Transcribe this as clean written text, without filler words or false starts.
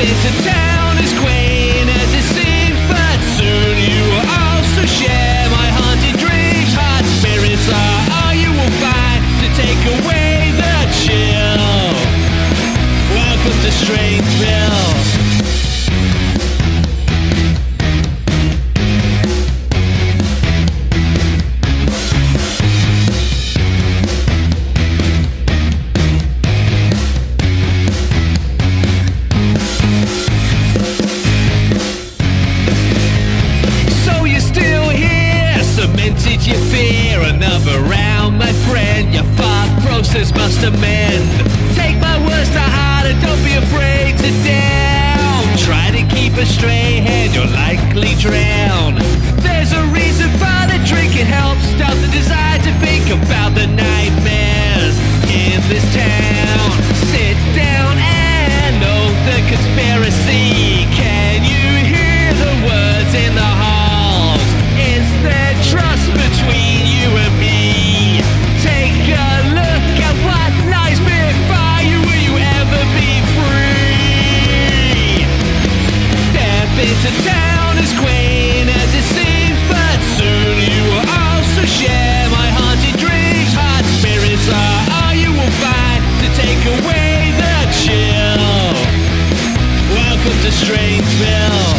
into town as quaint as it seems, but soon you will also share my haunted dreams. Hot spirits are all you will find to take away the chill. Welcome to Strangeville. Cemented your fear, another round, my friend. Your thought process must amend. Take my words to heart and don't be afraid to down. Try to keep a straight head, you'll likely drown. There's a reason for the drink, it helps stop the desire to think about the nightmares in this town. Sit down and note the conspiracy. Can you hear the words in the halls? Is there trust between you and me? Take a look at what lies before you. Will you ever be free? Step into town as quaint as it seems, but soon you will also share my haunted dreams. Hot spirits are all you will find to take away the chill. Welcome to Strangeville.